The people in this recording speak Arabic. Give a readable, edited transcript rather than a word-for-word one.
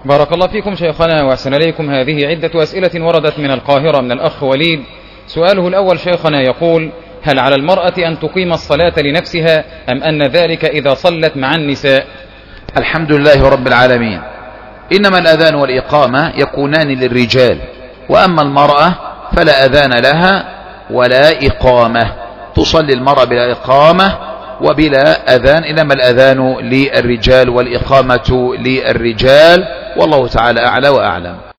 بارك الله فيكم شيخنا وأحسن إليكم. هذه عدة أسئلة وردت من القاهرة من الأخ وليد. سؤاله الأول شيخنا يقول: هل على المرأة أن تقيم الصلاة لنفسها أم أن ذلك إذا صلت مع النساء؟ الحمد لله رب العالمين. إنما الأذان والإقامة يكونان للرجال، وأما المرأة فلا أذان لها ولا إقامة، تصلي المرأة بلا إقامة وبلا أذان، إنما الأذان للرجال والإقامة للرجال، والله تعالى أعلى وأعلم.